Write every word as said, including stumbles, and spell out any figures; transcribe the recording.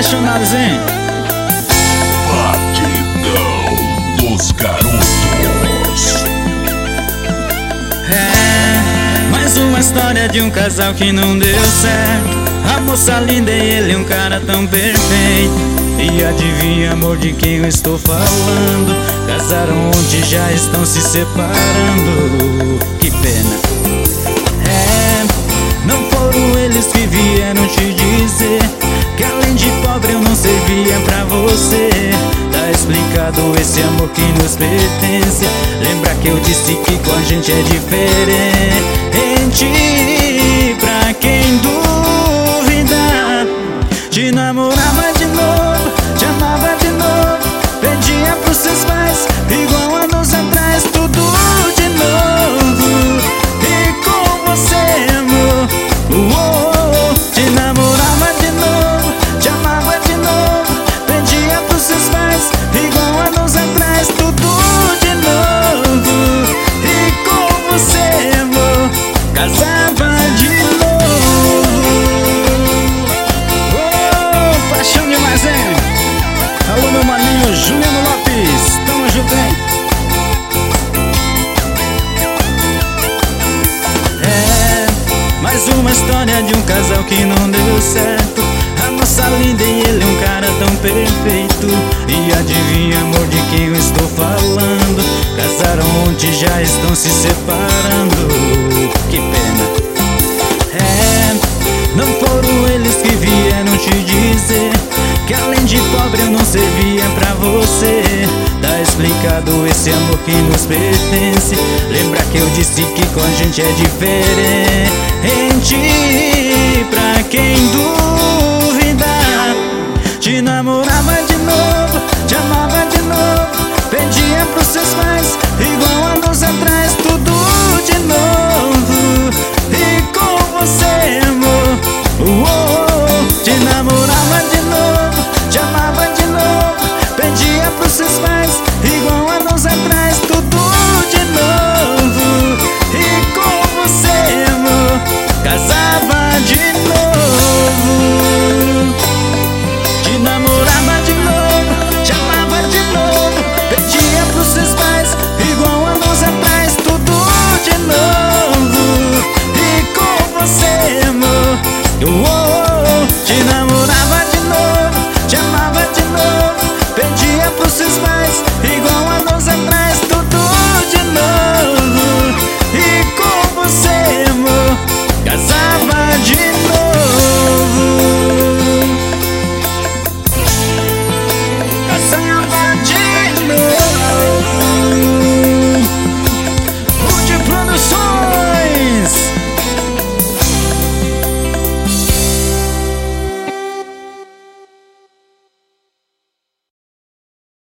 apaixonados, hein? Batidão dos garotos. É, mais uma história de um casal que não deu certo. A moça linda e ele um cara tão perfeito. E adivinha, amor, de quem eu estou falando? Casaram ontem, já estão se separando. Que pena. É, não foram eles que vieram te dizer que além de pobre eu não servia pra você. Tá explicado esse amor que nos pertence. Lembra que eu disse que com a gente é diferente. Pra quem duvida, te namorava de novo, te amava de novo, pedia pros seus pais igual anos atrás, tudo de novo. E com você, amor, uou, te namorava de novo, te amava de novo, pedia pros seus pais igual anos atrás, tudo de novo. E com você, amor, casava de novo. Oh, paixão demais, hein? Alô, meu maninho Juliano Lopes, tamo junto, hein? É, mais uma história de um casal que não deu certo. A moça linda e ele um cara tão perfeito. E adivinha, amor, de quem eu estou falando? Casaram ontem, já estão se separando. Que pena. É, não foram eles que vieram te dizer que além de pobre eu não servia pra você. Tá explicado esse amor que nos pertence. Lembra que eu disse que com a gente é diferente. Pra quem duvida, te namorava de novo, te amava de novo, pedia pros seus pais igual anos atrás, tudo de novo. E com você, amor, uou, te namorava de novo, te amava de novo, pedia pros seus pais igual anos atrás, tudo de novo. E com você, amor, casava de novo. Te namorava de novo, te amava de novo, pedia pros seus pais igual anos atrás, tudo de novo. E com você, amor, uou, te namorava